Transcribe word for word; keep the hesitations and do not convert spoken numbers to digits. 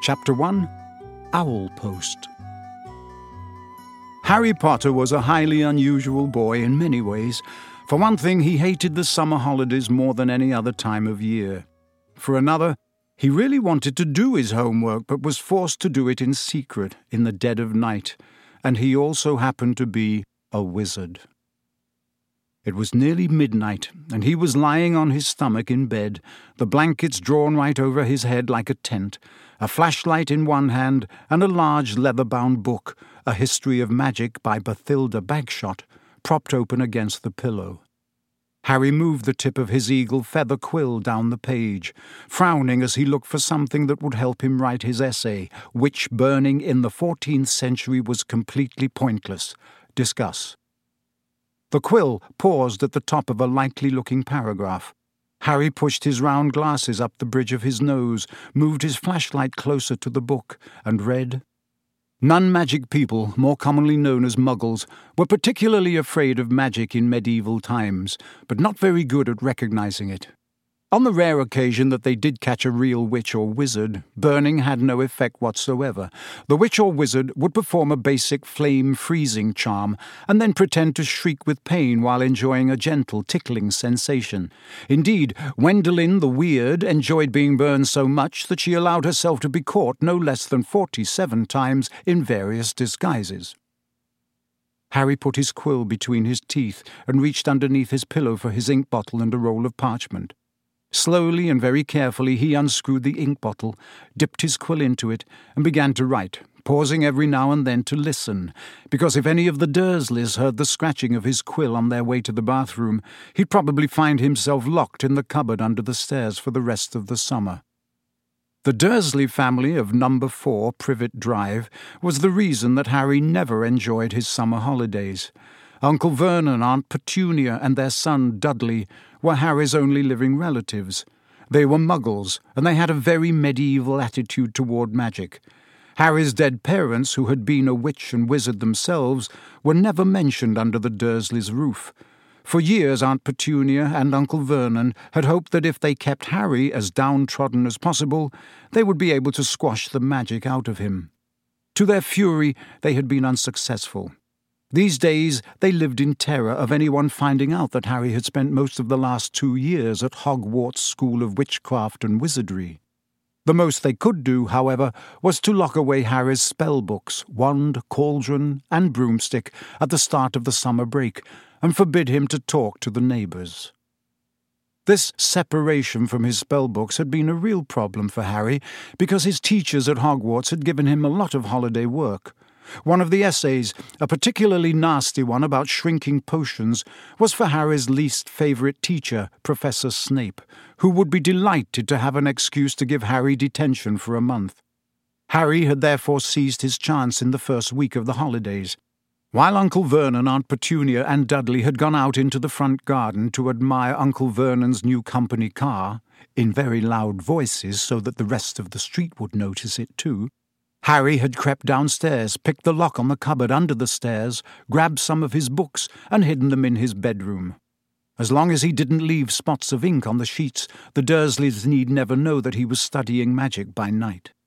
Chapter one. Owl Post. Harry Potter was a highly unusual boy in many ways. For one thing, he hated the summer holidays more than any other time of year. For another, he really wanted to do his homework but was forced to do it in secret in the dead of night, and he also happened to be a wizard. It was nearly midnight, and he was lying on his stomach in bed, the blankets drawn right over his head like a tent, a flashlight in one hand and a large leather-bound book, A History of Magic by Bathilda Bagshot, propped open against the pillow. Harry moved the tip of his eagle feather quill down the page, frowning as he looked for something that would help him write his essay, which burning in the fourteenth century was completely pointless. Discuss. The quill paused at the top of a likely-looking paragraph. Harry pushed his round glasses up the bridge of his nose, moved his flashlight closer to the book, and read, Non-magic people, more commonly known as muggles, were particularly afraid of magic in medieval times, but not very good at recognizing it. On the rare occasion that they did catch a real witch or wizard, burning had no effect whatsoever. The witch or wizard would perform a basic flame-freezing charm and then pretend to shriek with pain while enjoying a gentle tickling sensation. Indeed, Wendelin the Weird enjoyed being burned so much that she allowed herself to be caught no less than forty-seven times in various disguises. Harry put his quill between his teeth and reached underneath his pillow for his ink bottle and a roll of parchment. Slowly and very carefully he unscrewed the ink bottle, dipped his quill into it, and began to write, pausing every now and then to listen, because if any of the Dursleys heard the scratching of his quill on their way to the bathroom, he'd probably find himself locked in the cupboard under the stairs for the rest of the summer. The Dursley family of number four Privet Drive was the reason that Harry never enjoyed his summer holidays. Uncle Vernon, Aunt Petunia, and their son Dudley were Harry's only living relatives. They were muggles, and they had a very medieval attitude toward magic. Harry's dead parents, who had been a witch and wizard themselves, were never mentioned under the Dursleys' roof. For years Aunt Petunia and Uncle Vernon had hoped that if they kept Harry as downtrodden as possible, they would be able to squash the magic out of him. To their fury, they had been unsuccessful. These days they lived in terror of anyone finding out that Harry had spent most of the last two years at Hogwarts School of Witchcraft and Wizardry. The most they could do, however, was to lock away Harry's spellbooks, wand, cauldron, and broomstick at the start of the summer break, and forbid him to talk to the neighbours. This separation from his spellbooks had been a real problem for Harry, because his teachers at Hogwarts had given him a lot of holiday work. One of the essays, a particularly nasty one about shrinking potions, was for Harry's least favourite teacher, Professor Snape, who would be delighted to have an excuse to give Harry detention for a month. Harry had therefore seized his chance in the first week of the holidays. While Uncle Vernon, Aunt Petunia, and Dudley had gone out into the front garden to admire Uncle Vernon's new company car, in very loud voices so that the rest of the street would notice it too, Harry had crept downstairs, picked the lock on the cupboard under the stairs, grabbed some of his books, and hidden them in his bedroom. As long as he didn't leave spots of ink on the sheets, the Dursleys need never know that he was studying magic by night.